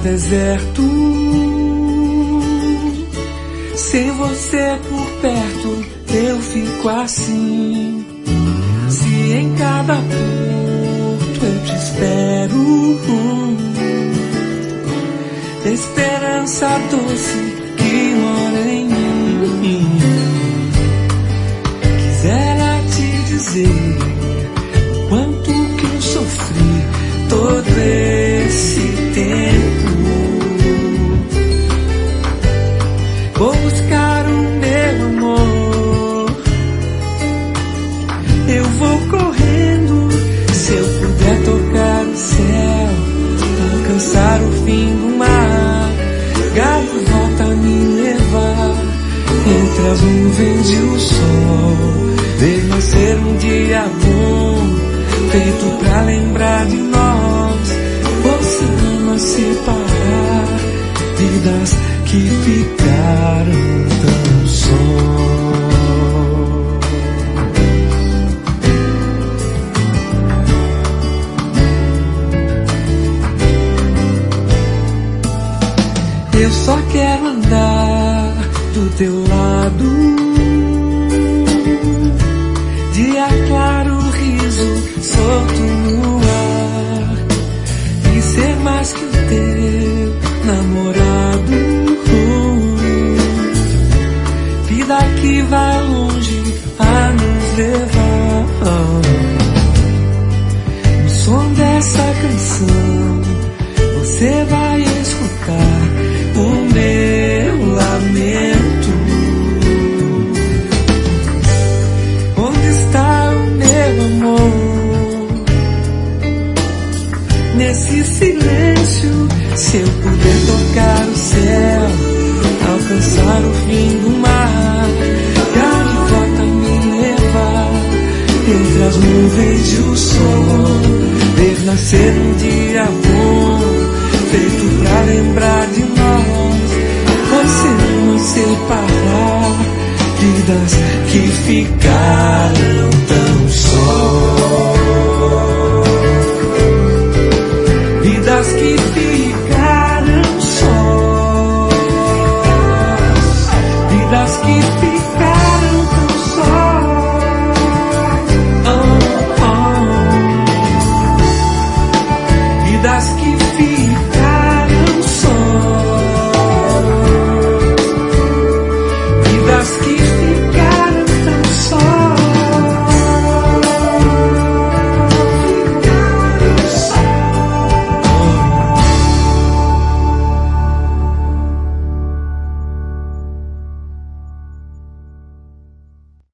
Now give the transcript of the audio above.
deserto. Sem você por perto eu fico assim. Se em cada ponto eu te espero, esperança doce que mora em mim. Quisera te dizer o quanto que eu sofri todo esse tempo. Vou buscar o meu amor, eu vou correndo. Se eu puder tocar o céu, alcançar o fim do mar, galho volta a me levar entre as nuvens e o sol. Ver nascer um dia bom, feito pra lembrar de nós. Você ama separar vidas que ficaram tão só. Eu só quero andar do teu lado, dia claro, riso solto no ar, e ser mais que o teu namorado. Vida que vai longe a nos levar. No som dessa canção você vai escutar o meu lamento. Onde está o meu amor? Nesse silêncio, se eu puder tocar o céu, alcançar o fim do mar, gaivota me levar entre as nuvens e o sol, ver nascer um dia bom, feito pra lembrar de nós. Você ama separar vidas que ficaram tão só.